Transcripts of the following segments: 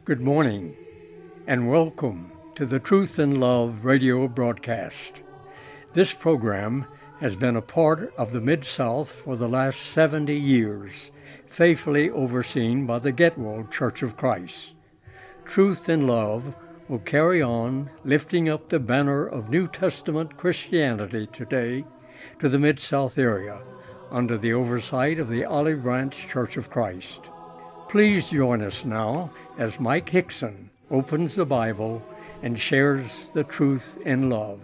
Good morning, and welcome to the Truth in Love radio broadcast. This program has been a part of the Mid-South for the last 70 years, faithfully overseen by the Getwold Church of Christ. Truth in Love will carry on lifting up the banner of New Testament Christianity today to the Mid-South area under the oversight of the Olive Branch Church of Christ. Please join us now as Mike Hickson opens the Bible and shares the truth in love.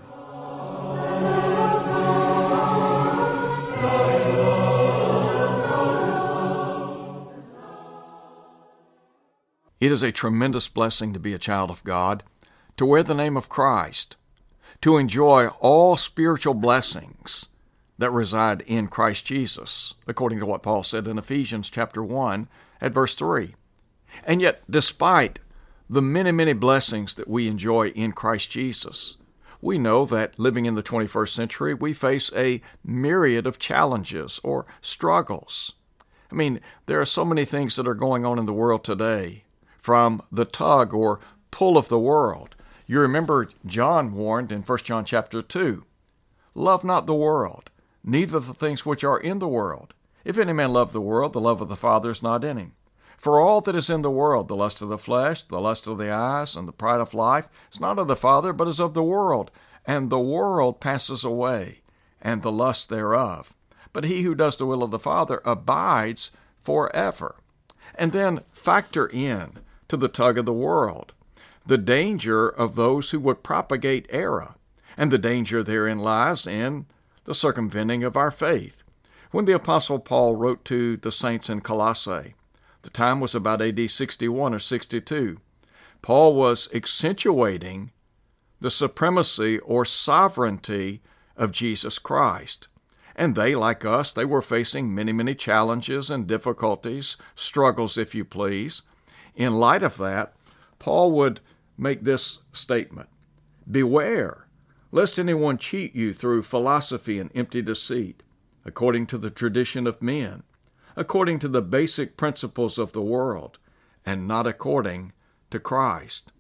It is a tremendous blessing to be a child of God, to wear the name of Christ, to enjoy all spiritual blessings that reside in Christ Jesus, according to what Paul said in Ephesians chapter 1 at verse 3. And yet, despite the many, many blessings that we enjoy in Christ Jesus, we know that living in the 21st century, we face a myriad of challenges or struggles. I mean, there are so many things that are going on in the world today, from the tug or pull of the world. You remember John warned in 1 John chapter 2, "Love not the world, neither the things which are in the world. If any man love the world, the love of the Father is not in him. For all that is in the world, the lust of the flesh, the lust of the eyes, and the pride of life, is not of the Father, but is of the world. And the world passes away, and the lust thereof. But he who does the will of the Father abides forever." And then factor in to the tug of the world the danger of those who would propagate error. And the danger therein lies in the circumventing of our faith. When the Apostle Paul wrote to the saints in Colossae, the time was about AD 61 or 62, Paul was accentuating the supremacy or sovereignty of Jesus Christ. And they, like us, they were facing many, many challenges and difficulties, struggles, if you please. In light of that, Paul would make this statement: "Beware, lest anyone cheat you through philosophy and empty deceit, according to the tradition of men, according to the basic principles of the world, and not according to Christ."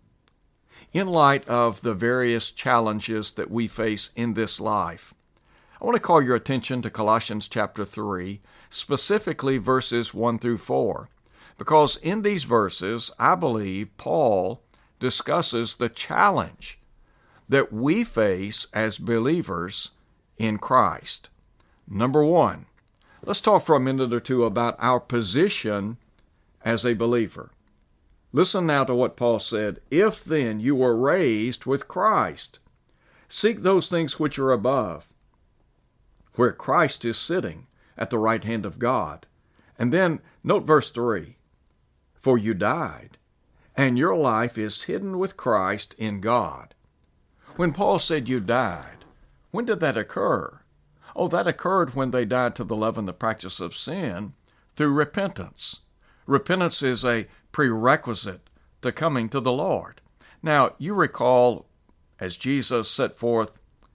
In light of the various challenges that we face in this life, I want to call your attention to Colossians chapter 3, specifically verses 1 through 4, because in these verses, I believe Paul discusses the challenge that we face as believers in Christ. Number one, let's talk for a minute or two about our position as a believer. Listen now to what Paul said: "If then you were raised with Christ, seek those things which are above, where Christ is sitting at the right hand of God." And then note verse 3, "For you died, and your life is hidden with Christ in God." When Paul said you died, when did that occur? Oh, that occurred when they died to the love and the practice of sin through repentance. Repentance is a prerequisite to coming to the Lord. Now, you recall as Jesus set forth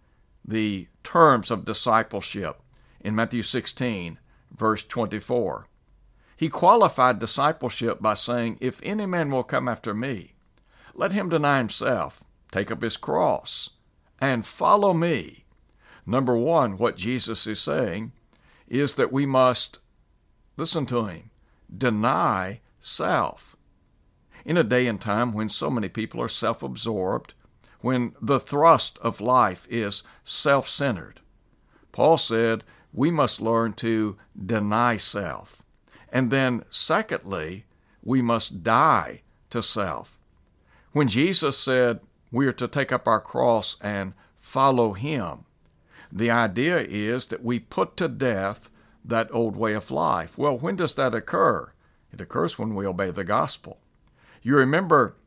the terms of discipleship in Matthew 16, verse 24. He qualified discipleship by saying, "If any man will come after me, let him deny himself, take up his cross, and follow me." Number one, what Jesus is saying is that we must, listen to him, deny self. In a day and time when so many people are self-absorbed, when the thrust of life is self-centered, Paul said we must learn to deny self. And then, secondly, we must die to self. When Jesus said we are to take up our cross and follow him, the idea is that we put to death that old way of life. Well, when does that occur? It occurs when we obey the gospel. You remember,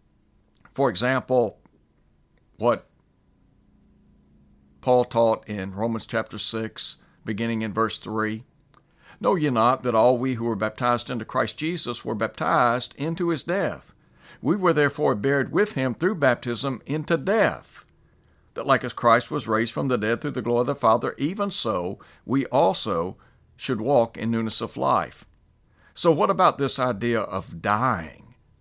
for example, what Paul taught in Romans chapter 6, beginning in verse 3. "Know ye not that all we who were baptized into Christ Jesus were baptized into his death? We were therefore buried with him through baptism into death, that like as Christ was raised from the dead through the glory of the Father, even so we also should walk in newness of life." So what about this idea of dying?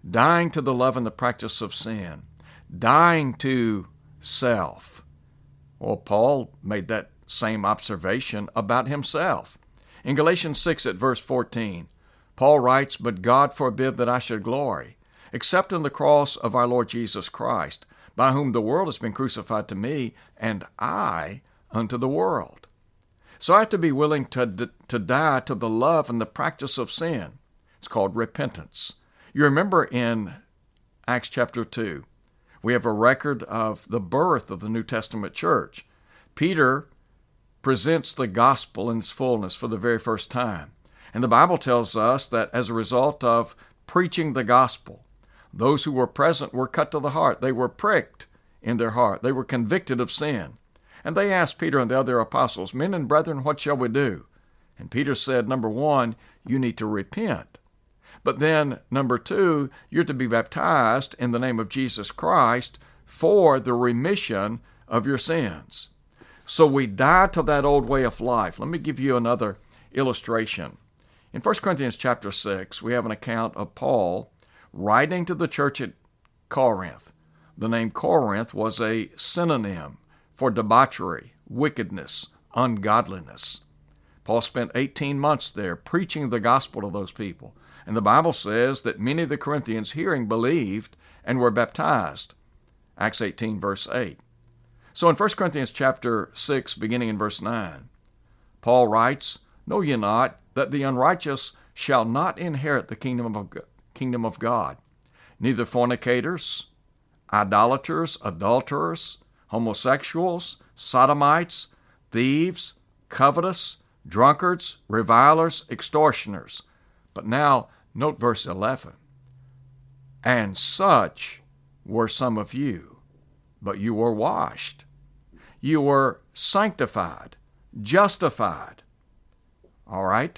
dying to the love and the practice of sin, dying to self. Well, Paul made that same observation about himself. In Galatians 6 at verse 14, Paul writes, "But God forbid that I should glory, except in the cross of our Lord Jesus Christ, by whom the world has been crucified to me, and I unto the world." So I have to be willing to die to the love and the practice of sin. It's called repentance. You remember in Acts chapter 2, we have a record of the birth of the New Testament church. Peter presents the gospel in its fullness for the very first time. And the Bible tells us that as a result of preaching the gospel, those who were present were cut to the heart. They were pricked in their heart. They were convicted of sin. And they asked Peter and the other apostles, "Men and brethren, what shall we do?" And Peter said, number one, you need to repent. But then, number two, you're to be baptized in the name of Jesus Christ for the remission of your sins. So we die to that old way of life. Let me give you another illustration. In 1 Corinthians chapter 6, we have an account of Paul writing to the church at Corinth. The name Corinth was a synonym for debauchery, wickedness, ungodliness. Paul spent 18 months there preaching the gospel to those people. And the Bible says that many of the Corinthians hearing believed and were baptized. Acts 18, verse 8. So in 1 Corinthians chapter 6, beginning in verse 9, Paul writes, "Know ye not that the unrighteous shall not inherit the kingdom of God, neither fornicators, idolaters, adulterers, homosexuals, sodomites, thieves, covetous, drunkards, revilers, extortioners." But now, note verse 11. "And such were some of you, but you were washed. You were sanctified, justified." All right?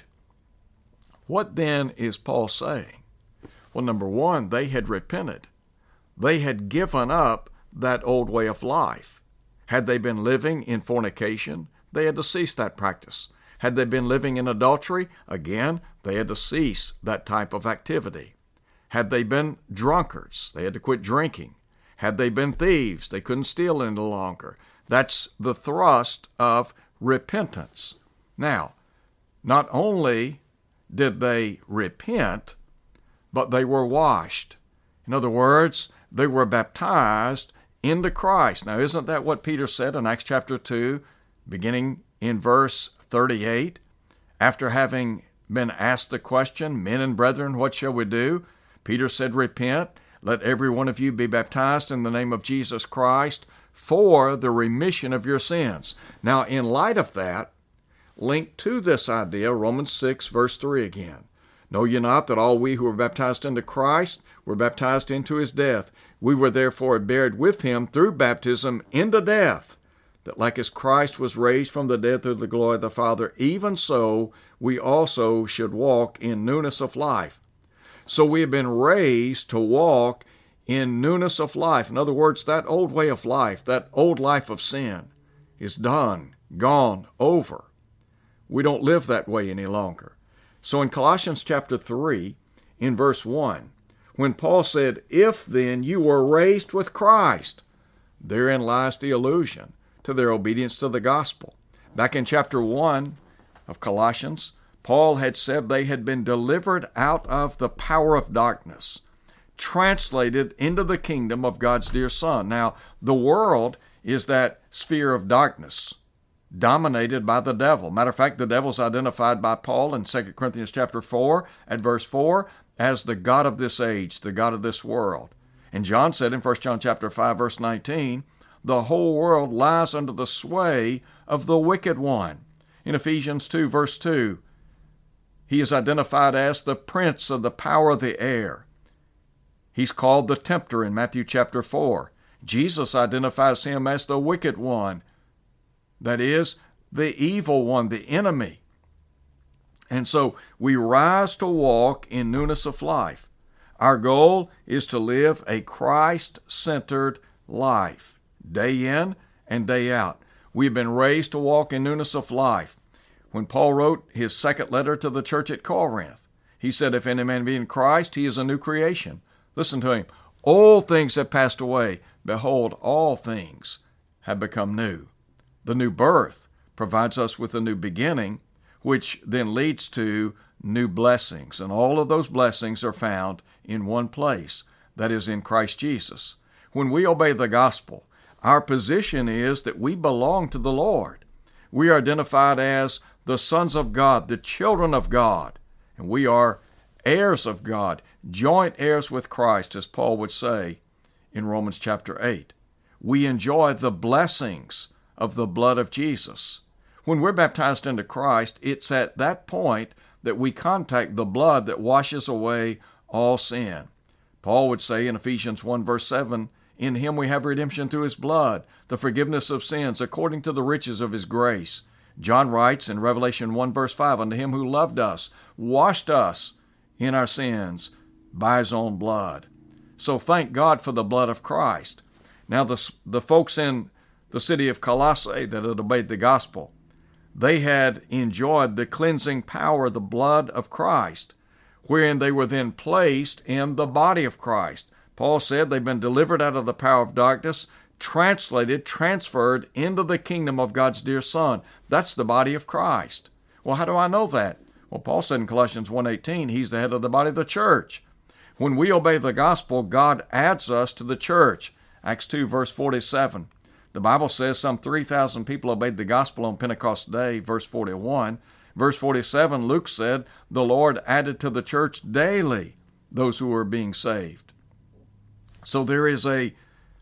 What then is Paul saying? Well, number one, they had repented. They had given up that old way of life. Had they been living in fornication, they had to cease that practice. Had they been living in adultery, again, they had to cease that type of activity. Had they been drunkards, they had to quit drinking. Had they been thieves, they couldn't steal any longer. That's the thrust of repentance. Now, not only did they repent, but they were washed. In other words, they were baptized into Christ. Now, isn't that what Peter said in Acts chapter 2, beginning in verse 38? After having been asked the question, "Men and brethren, what shall we do?" Peter said, "Repent, let every one of you be baptized in the name of Jesus Christ for the remission of your sins." Now, in light of that, linked to this idea, Romans 6, verse 3 again. "Know ye not that all we who were baptized into Christ were baptized into his death? We were therefore buried with him through baptism into death, that like as Christ was raised from the dead through the glory of the Father, even so we also should walk in newness of life." So we have been raised to walk in newness of life. In other words, that old way of life, that old life of sin is done, gone, over. We don't live that way any longer. So in Colossians chapter 3, in verse 1, when Paul said, "If then you were raised with Christ," therein lies the allusion to their obedience to the gospel. Back in chapter 1 of Colossians, Paul had said they had been delivered out of the power of darkness, translated into the kingdom of God's dear Son. Now, the world is that sphere of darkness dominated by the devil. Matter of fact, the devil's identified by Paul in 2 Corinthians chapter 4 at verse 4 as the god of this age, the god of this world. And John said in 1 John chapter 5 verse 19, "The whole world lies under the sway of the wicked one." In Ephesians 2 verse 2, he is identified as the prince of the power of the air. He's called the tempter in Matthew chapter 4. Jesus identifies him as the wicked one. That is, the evil one, the enemy. And so we rise to walk in newness of life. Our goal is to live a Christ-centered life, day in and day out. We've been raised to walk in newness of life. When Paul wrote his second letter to the church at Corinth, he said, "If any man be in Christ, he is a new creation. Listen to him. Old things have passed away. Behold, all things have become new. The new birth provides us with a new beginning, which then leads to new blessings. And all of those blessings are found in one place, that is in Christ Jesus. When we obey the gospel, our position is that we belong to the Lord. We are identified as the sons of God, the children of God, and we are heirs of God, joint heirs with Christ, as Paul would say in Romans chapter 8. We enjoy the blessings of the blood of Jesus. When we're baptized into Christ, it's at that point that we contact the blood that washes away all sin. Paul would say in Ephesians 1 verse 7, in him we have redemption through his blood, the forgiveness of sins according to the riches of his grace. John writes in Revelation 1 verse 5, unto him who loved us, washed us in our sins by his own blood. So thank God for the blood of Christ. Now the folks in the city of Colossae that had obeyed the gospel, they had enjoyed the cleansing power of the blood of Christ, wherein they were then placed in the body of Christ. Paul said they've been delivered out of the power of darkness, transferred into the kingdom of God's dear Son. That's the body of Christ. Well, how do I know that? Well, Paul said in Colossians 1:18, he's the head of the body of the church. When we obey the gospel, God adds us to the church. Acts 2 verse 47. The Bible says some 3,000 people obeyed the gospel on Pentecost Day, verse 41. Verse 47, Luke said, the Lord added to the church daily those who were being saved. So there is a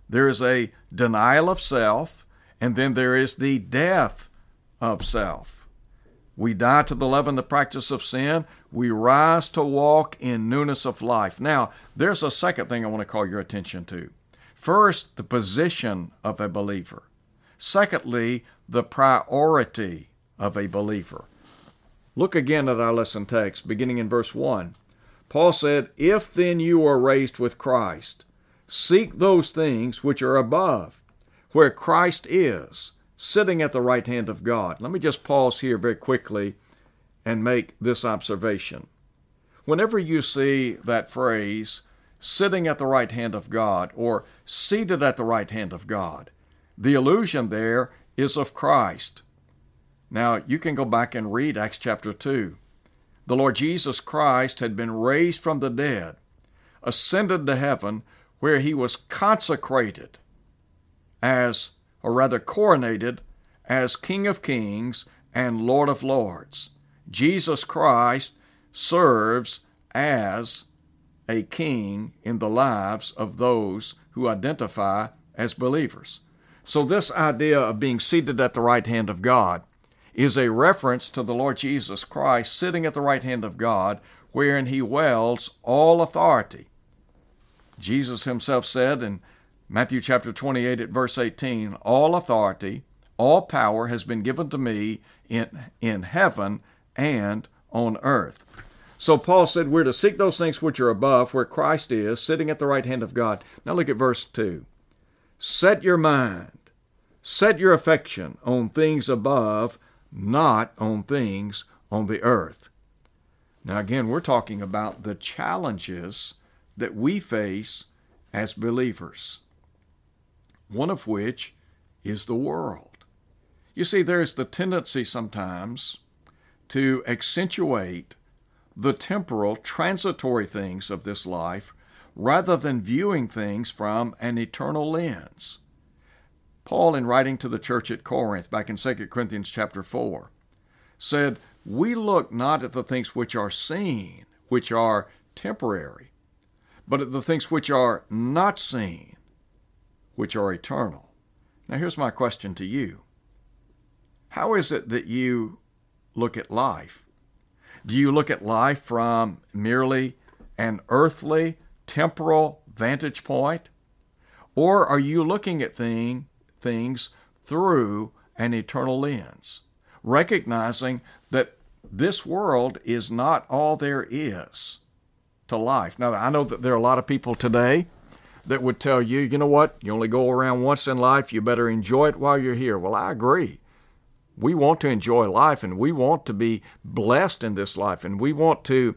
denial of self, and then there is the death of self. We die to the love and the practice of sin. We rise to walk in newness of life. Now, there's a second thing I want to call your attention to. First, the position of a believer. Secondly, the priority of a believer. Look again at our lesson text, beginning in verse 1. Paul said, if then you are raised with Christ, seek those things which are above, where Christ is, sitting at the right hand of God. Let me just pause here very quickly and make this observation. Whenever you see that phrase, sitting at the right hand of God, or seated at the right hand of God, the allusion there is of Christ. Now, you can go back and read Acts chapter 2. The Lord Jesus Christ had been raised from the dead, ascended to heaven, where he was consecrated coronated as King of Kings and Lord of Lords. Jesus Christ serves as a king in the lives of those who identify as believers. So this idea of being seated at the right hand of God is a reference to the Lord Jesus Christ sitting at the right hand of God, wherein he wields all authority. Jesus himself said in Matthew chapter 28 at verse 18, all authority, all power has been given to me in heaven and on earth. So Paul said we're to seek those things which are above, where Christ is, sitting at the right hand of God. Now look at verse 2. Set your mind, set your affection on things above, not on things on the earth. Now again, we're talking about the challenges that we face as believers, one of which is the world. You see, there's the tendency sometimes to accentuate the temporal, transitory things of this life rather than viewing things from an eternal lens. Paul, in writing to the church at Corinth, back in 2 Corinthians chapter 4, said, we look not at the things which are seen, which are temporary, but at the things which are not seen, which are eternal. Now here's my question to you. How is it that you look at life? Do you look at life from merely an earthly, temporal vantage point? Or are you looking at things through an eternal lens, recognizing that this world is not all there is to life? Now, I know that there are a lot of people today that would tell you, you know what, you only go around once in life, you better enjoy it while you're here. Well, I agree. We want to enjoy life, and we want to be blessed in this life, and we want to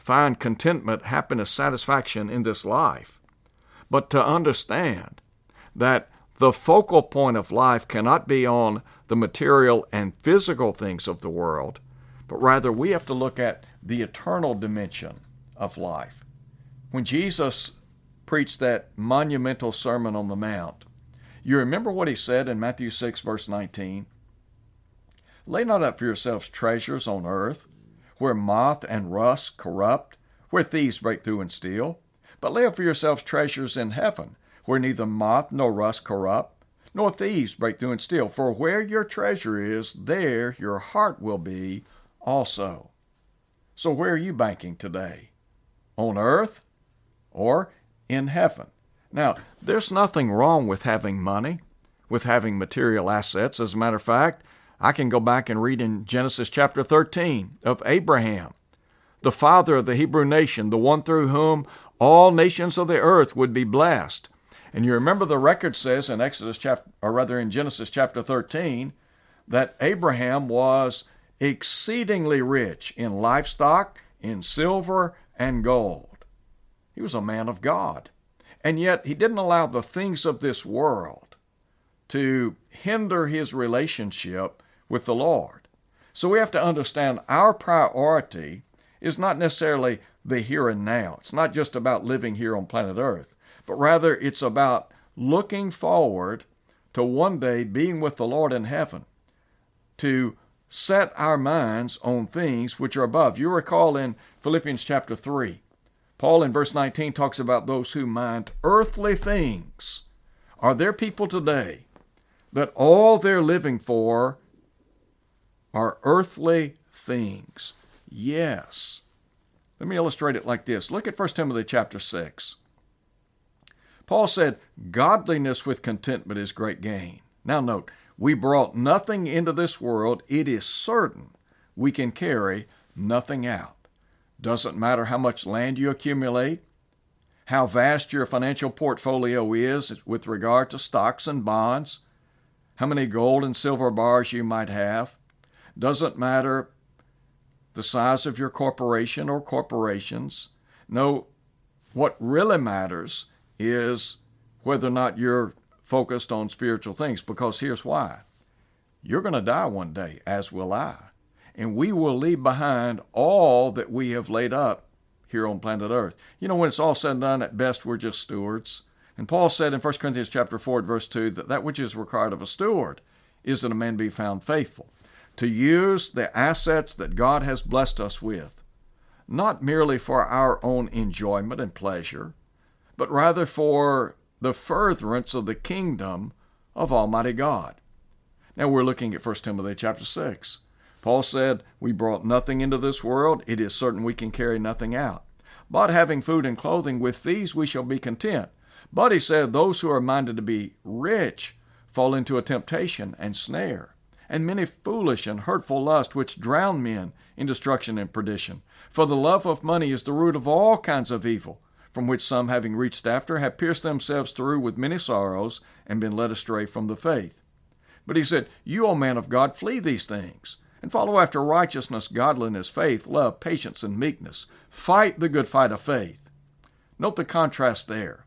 find contentment, happiness, satisfaction in this life, but to understand that the focal point of life cannot be on the material and physical things of the world, but rather we have to look at the eternal dimension of life. When Jesus preached that monumental Sermon on the Mount, you remember what he said in Matthew 6, verse 19? Lay not up for yourselves treasures on earth, where moth and rust corrupt, where thieves break through and steal, but lay up for yourselves treasures in heaven, where neither moth nor rust corrupt, nor thieves break through and steal. For where your treasure is, there your heart will be also. So where are you banking today? On earth or in heaven? Now, there's nothing wrong with having money, with having material assets. As a matter of fact, I can go back and read in Genesis chapter 13 of Abraham, the father of the Hebrew nation, the one through whom all nations of the earth would be blessed. And you remember the record says in Genesis chapter 13, that Abraham was exceedingly rich in livestock, in silver and gold. He was a man of God. And yet he didn't allow the things of this world to hinder his relationship with the Lord. So we have to understand our priority is not necessarily the here and now. It's not just about living here on planet Earth, but rather it's about looking forward to one day being with the Lord in heaven, to set our minds on things which are above. You recall in Philippians chapter 3, Paul in verse 19 talks about those who mind earthly things. Are there people today that all they're living for are earthly things? Yes. Let me illustrate it like this. Look at 1 Timothy chapter 6. Paul said, godliness with contentment is great gain. Now note, we brought nothing into this world. It is certain we can carry nothing out. Doesn't matter how much land you accumulate, how vast your financial portfolio is with regard to stocks and bonds, how many gold and silver bars you might have. Doesn't matter the size of your corporation or corporations. No, what really matters is whether or not you're focused on spiritual things, because here's why. You're going to die one day, as will I, and we will leave behind all that we have laid up here on planet Earth. You know, when it's all said and done, at best we're just stewards. And Paul said in 1 Corinthians chapter 4, verse 2, that which is required of a steward is that a man be found faithful, to use the assets that God has blessed us with, not merely for our own enjoyment and pleasure, but rather for the furtherance of the kingdom of Almighty God. Now we're looking at 1 Timothy chapter 6. Paul said, we brought nothing into this world. It is certain we can carry nothing out. But having food and clothing, with these we shall be content. But he said, those who are minded to be rich fall into a temptation and snare, and many foolish and hurtful lusts, which drown men in destruction and perdition. For the love of money is the root of all kinds of evil, from which some, having reached after, have pierced themselves through with many sorrows, and been led astray from the faith. But he said, you, O man of God, flee these things, and follow after righteousness, godliness, faith, love, patience, and meekness. Fight the good fight of faith. Note the contrast there.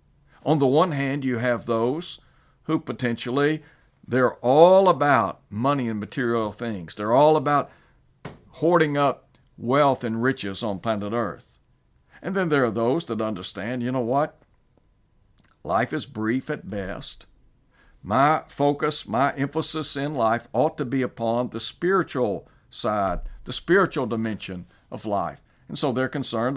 On the one hand, you have those who potentially, they're all about money and material things. They're all about hoarding up wealth and riches on planet Earth. And then there are those that understand, you know what? Life is brief at best. My focus, my emphasis in life ought to be upon the spiritual side, the spiritual dimension of life. And so we're concerned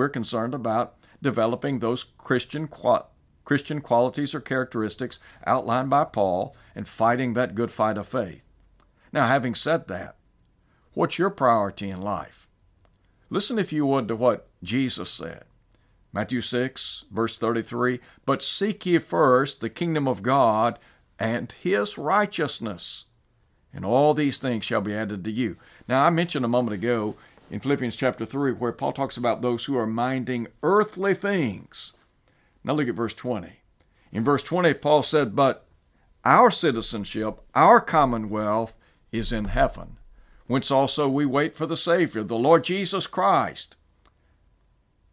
about developing those Christian qualities or characteristics outlined by Paul and fighting that good fight of faith. Now, having said that, what's your priority in life? Listen, if you would, to what Jesus said. Matthew 6, verse 33, but seek ye first the kingdom of God and his righteousness, and all these things shall be added to you. Now, I mentioned a moment ago in Philippians chapter 3 where Paul talks about those who are minding earthly things. Now look at verse 20. In verse 20, Paul said, but our citizenship, our commonwealth is in heaven, whence also we wait for the Savior, the Lord Jesus Christ.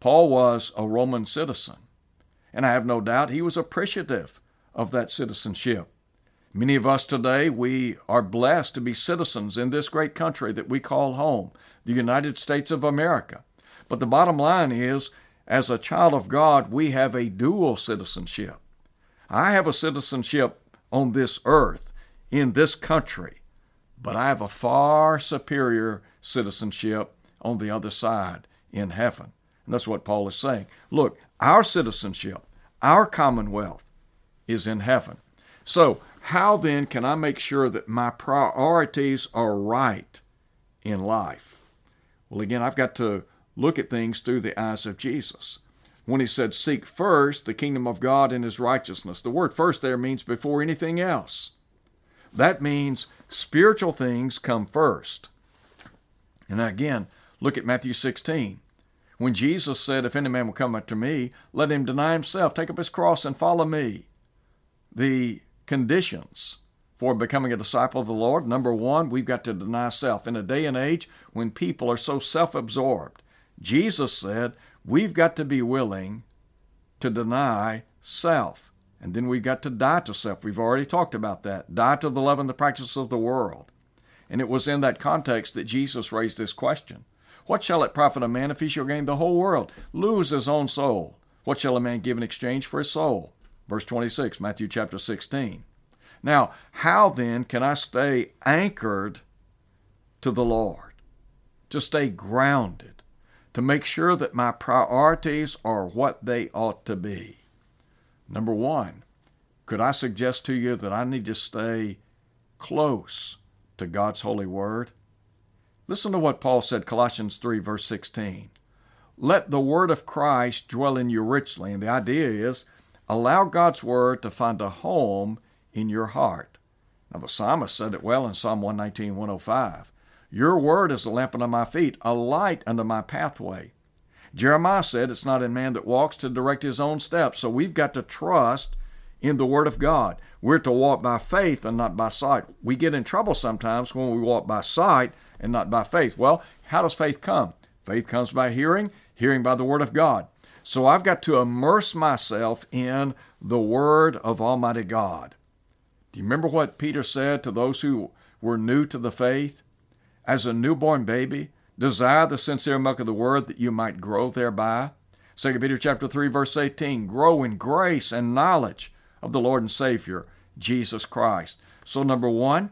Paul was a Roman citizen, and I have no doubt he was appreciative of that citizenship. Many of us today, we are blessed to be citizens in this great country that we call home, the United States of America. But the bottom line is, as a child of God, we have a dual citizenship. I have a citizenship on this earth, in this country, but I have a far superior citizenship on the other side, in heaven. And that's what Paul is saying. Look, our citizenship, our commonwealth is in heaven. So, how then can I make sure that my priorities are right in life? Well, again, I've got to look at things through the eyes of Jesus. When he said, seek first the kingdom of God and his righteousness. The word first there means before anything else. That means spiritual things come first. And again, look at Matthew 16. When Jesus said, if any man will come after me, let him deny himself, take up his cross and follow me. The conditions for becoming a disciple of the Lord, number one, we've got to deny self. In a day and age when people are so self-absorbed, Jesus said, we've got to be willing to deny self. And then we've got to die to self. We've already talked about that. Die to the love and the practice of the world. And it was in that context that Jesus raised this question. What shall it profit a man if he shall gain the whole world, lose his own soul? What shall a man give in exchange for his soul? Verse 26, Matthew chapter 16. Now, how then can I stay anchored to the Lord? To stay grounded? To make sure that my priorities are what they ought to be? Number one, could I suggest to you that I need to stay close to God's holy word? Listen to what Paul said, Colossians 3, verse 16. Let the word of Christ dwell in you richly. And the idea is, allow God's word to find a home in your heart. Now, the psalmist said it well in Psalm 119, 105. Your word is a lamp unto my feet, a light unto my pathway. Jeremiah said it's not in man that walks to direct his own steps. So we've got to trust in the word of God. We're to walk by faith and not by sight. We get in trouble sometimes when we walk by sight and not by faith. Well, how does faith come? Faith comes by hearing, hearing by the word of God. So I've got to immerse myself in the word of Almighty God. Do you remember what Peter said to those who were new to the faith? As a newborn baby, desire the sincere milk of the word that you might grow thereby. 2 Peter chapter 3, verse 18, grow in grace and knowledge of the Lord and Savior, Jesus Christ. So number one,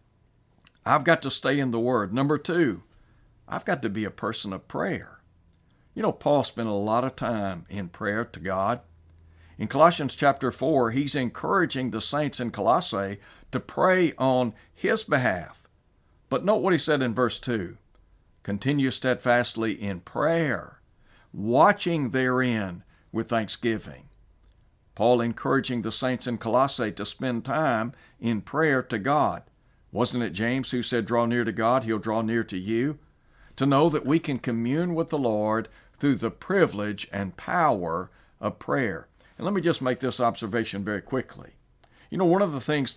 I've got to stay in the word. Number two, I've got to be a person of prayer. You know, Paul spent a lot of time in prayer to God. In Colossians chapter 4, he's encouraging the saints in Colossae to pray on his behalf. But note what he said in verse 2. Continue steadfastly in prayer, watching therein with thanksgiving. Paul encouraging the saints in Colossae to spend time in prayer to God. Wasn't it James who said, draw near to God, he'll draw near to you? To know that we can commune with the Lord through the privilege and power of prayer. And let me just make this observation very quickly. You know, one of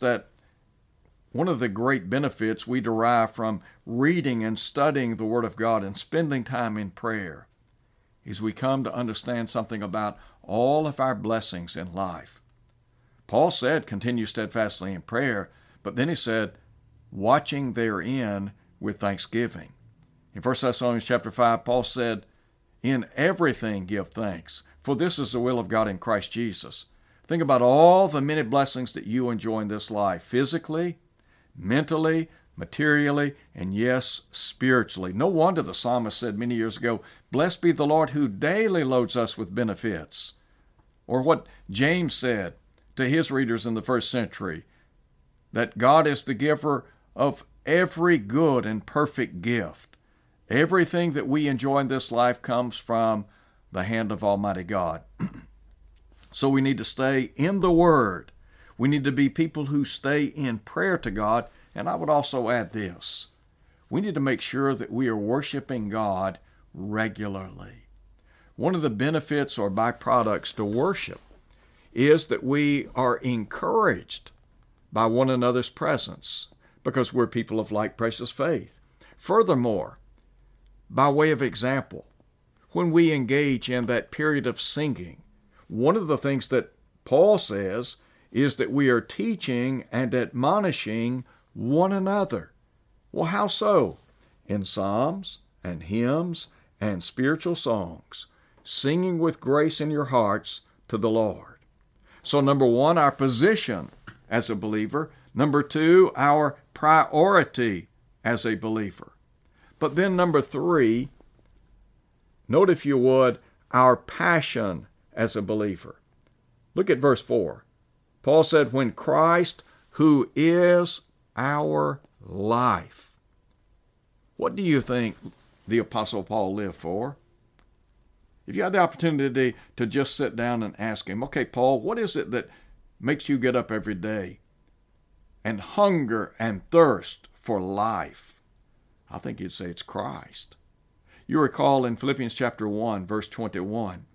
the great benefits we derive from reading and studying the Word of God and spending time in prayer is we come to understand something about all of our blessings in life. Paul said, continue steadfastly in prayer, but then he said, watching therein with thanksgiving. In 1 Thessalonians chapter 5, Paul said, in everything give thanks, for this is the will of God in Christ Jesus. Think about all the many blessings that you enjoy in this life, physically, mentally, materially, and yes, spiritually. No wonder the psalmist said many years ago, blessed be the Lord who daily loads us with benefits. Or what James said to his readers in the first century, that God is the giver of every good and perfect gift. Everything that we enjoy in this life comes from the hand of Almighty God. So we need to stay in the Word. We need to be people who stay in prayer to God. And I would also add this. We need to make sure that we are worshiping God regularly. One of the benefits or byproducts to worship is that we are encouraged by one another's presence because we're people of like precious faith. Furthermore, by way of example, when we engage in that period of singing, one of the things that Paul says is that we are teaching and admonishing one another. Well, how so? In psalms and hymns and spiritual songs, singing with grace in your hearts to the Lord. So number one, our position as a believer. Number two, our priority as a believer. But then number three, note if you would, our passion as a believer. Look at verse 4. Paul said, when Christ, who is our life. What do you think the Apostle Paul lived for? If you had the opportunity to just sit down and ask him, okay, Paul, what is it that makes you get up every day and hunger and thirst for life? I think you'd say it's Christ. You recall in Philippians chapter 1, verse 21,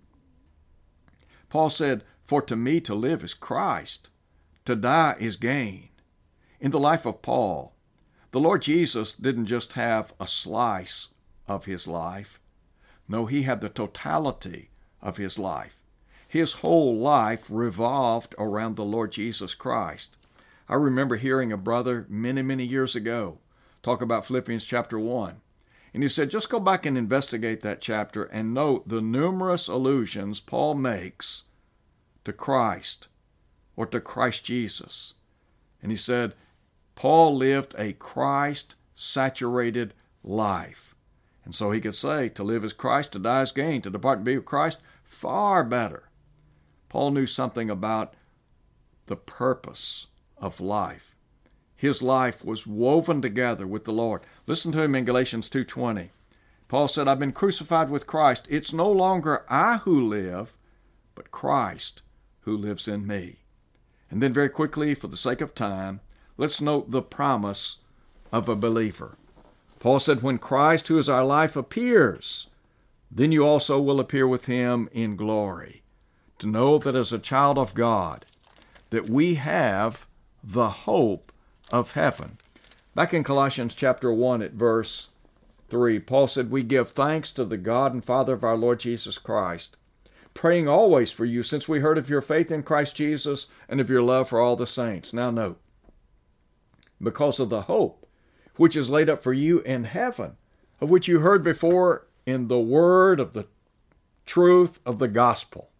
Paul said, for to me to live is Christ, to die is gain. In the life of Paul, the Lord Jesus didn't just have a slice of his life. No, he had the totality of his life. His whole life revolved around the Lord Jesus Christ. I remember hearing a brother many years ago talk about Philippians chapter 1. And he said, just go back and investigate that chapter and note the numerous allusions Paul makes to Christ or to Christ Jesus. And he said, Paul lived a Christ-saturated life. And so he could say, to live is Christ, to die is gain, to depart and be with Christ, far better. Paul knew something about the purpose of life. His life was woven together with the Lord. Listen to him in Galatians 2:20. Paul said, I've been crucified with Christ. It's no longer I who live, but Christ who lives in me. And then very quickly, for the sake of time, let's note the promise of a believer. Paul said, when Christ, who is our life, appears, then you also will appear with him in glory. To know that as a child of God, that we have the hope of heaven. Back in Colossians chapter 1 at verse 3, Paul said, we give thanks to the God and Father of our Lord Jesus Christ, praying always for you, since we heard of your faith in Christ Jesus and of your love for all the saints. Now note, because of the hope which is laid up for you in heaven, of which you heard before in the word of the truth of the gospel.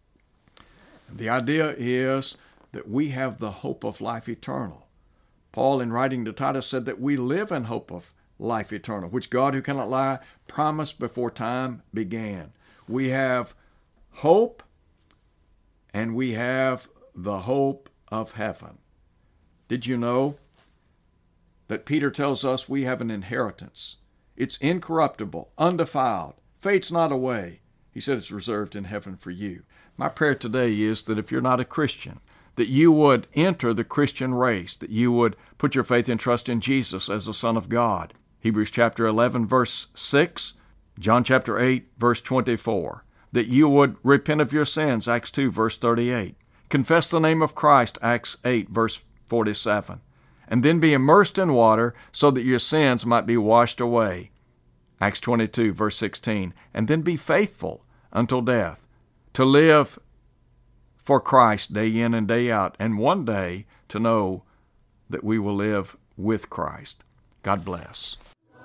And the idea is that we have the hope of life eternal. Paul, in writing to Titus, said that we live in hope of life eternal, which God, who cannot lie, promised before time began. We have hope, and we have the hope of heaven. Did you know that Peter tells us we have an inheritance? It's incorruptible, undefiled, fades not away. He said it's reserved in heaven for you. My prayer today is that if you're not a Christian, that you would enter the Christian race, that you would put your faith and trust in Jesus as the Son of God. Hebrews chapter 11, verse 6, John chapter 8, verse 24. That you would repent of your sins, Acts 2, verse 38. Confess the name of Christ, Acts 8, verse 47. And then be immersed in water so that your sins might be washed away, Acts 22, verse 16. And then be faithful until death, to live for Christ day in and day out, and one day to know that we will live with Christ. God bless.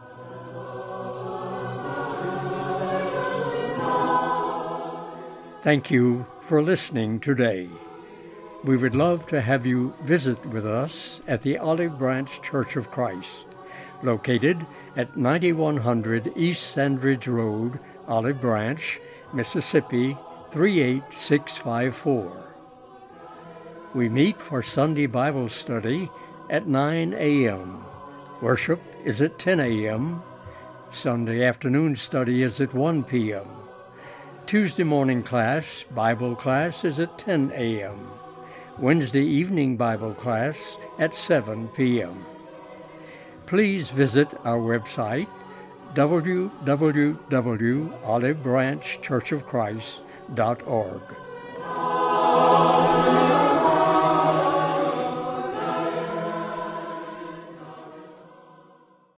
Thank you for listening today. We would love to have you visit with us at the Olive Branch Church of Christ, located at 9100 East Sandridge Road, Olive Branch, Mississippi 38654. We meet for Sunday Bible study at 9 a.m. Worship is at 10 a.m. Sunday afternoon study is at 1 p.m. Tuesday morning class, Bible class, is at 10 a.m. Wednesday evening Bible class at 7 p.m. Please visit our website, www.olivebranchchurchofchrist.org.